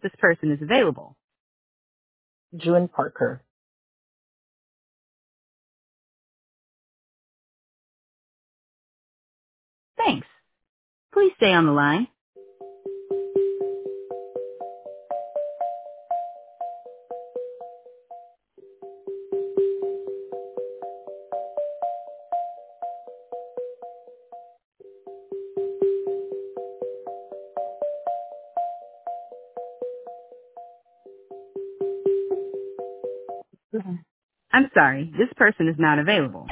this person is available. June Parker. Thanks. Please stay on the line. I'm sorry, this person is not available.